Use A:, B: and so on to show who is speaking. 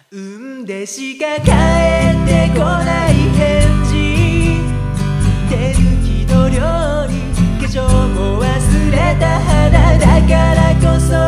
A: 産んでしか帰ってこない返事、手抜きの料理、化粧も忘れた肌だからこそ